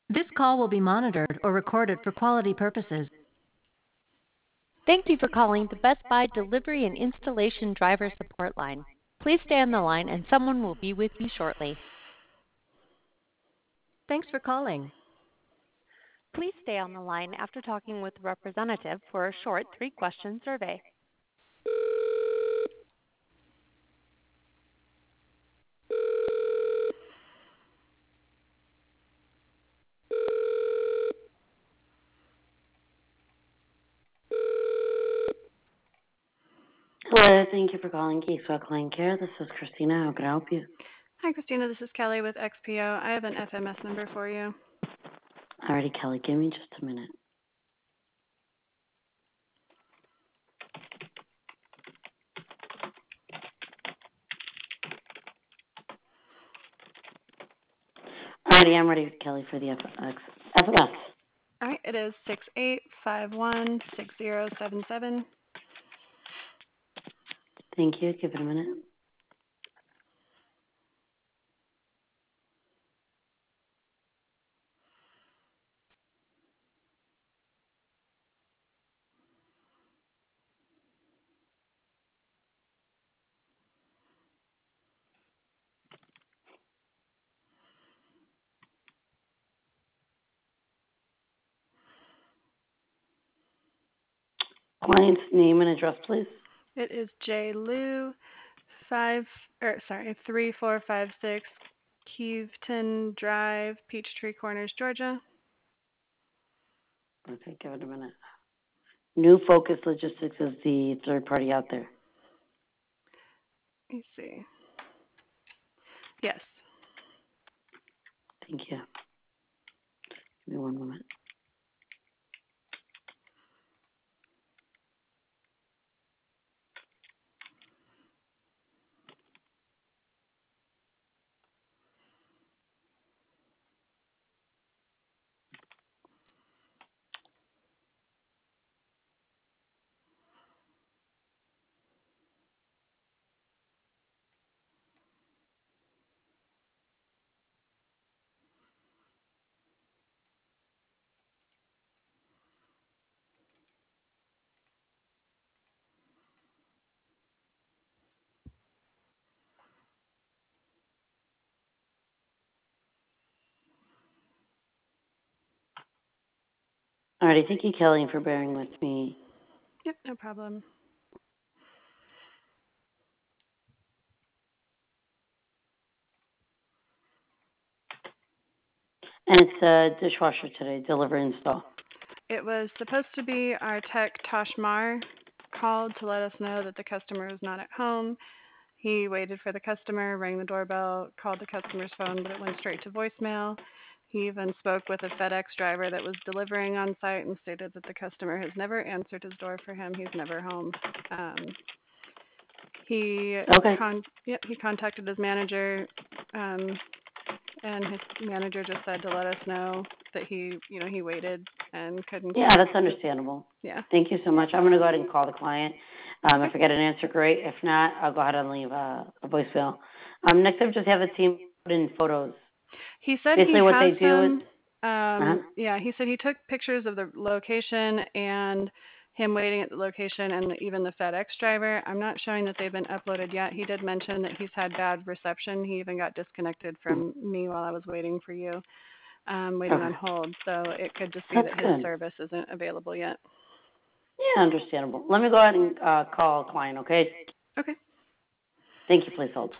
This call will be monitored or recorded for quality purposes. Thank you for calling the Best Buy Delivery and Installation Driver Support Line. Please stay on the line and someone will be with you shortly. Thanks for calling. Please stay on the line after talking with the representative for a short 3-question survey. Hello, thank you for calling Keyswell Client Care. This is Christina. How can I help you? Hi, Christina. This is Kelly with XPO. I have an FMS number for you. Alrighty, Kelly, give me just a minute. Alrighty, I'm ready, Kelly, for the FMS. All right, it is 68516077. Thank you. Give it a minute. Client's name and address, please. It is J. Lou, 3456 Keeveton Drive, Peachtree Corners, Georgia. Okay, give it a minute. New Focus Logistics is the third party out there. Let me see. Yes. Thank you. Give me one moment. Alrighty, thank you, Kelly, for bearing with me. Yep, no problem. And it's a dishwasher today, deliver install. It was supposed to be our tech, Tosh Mar, called to let us know that the customer was not at home. He waited for the customer, rang the doorbell, called the customer's phone, but it went straight to voicemail. He even spoke with a FedEx driver that was delivering on site and stated that the customer has never answered his door for him. He's never home. He contacted his manager, and his manager just said to let us know that he waited and couldn't. Yeah, that's understandable. Yeah. Thank you so much. I'm going to go ahead and call the client. If I get an answer, great. If not, I'll go ahead and leave a voicemail. Next up, just have the team put in photos. He said basically he what has they do some. is, Yeah, he said he took pictures of the location and him waiting at the location and even the FedEx driver. I'm not showing that they've been uploaded yet. He did mention that he's had bad reception. He even got disconnected from me while I was waiting for you, waiting on hold. So it could just be that his service isn't available yet. Yeah, understandable. Let me go ahead and call a client, okay? Okay. Thank you. Please hold.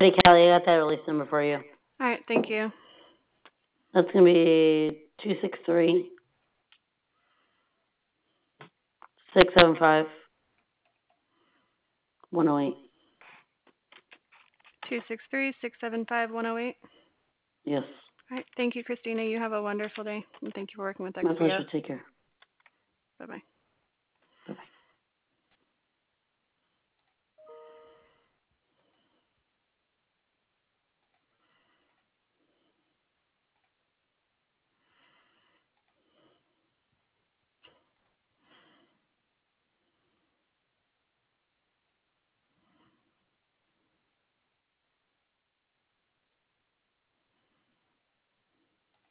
Hey, Kelly, I got that release number for you. All right, thank you. That's going to be 263 675 108. 263-675-108. Yes. All right, thank you, Christina. You have a wonderful day, and thank you for working with My XPO. pleasure. Take care. Bye-bye.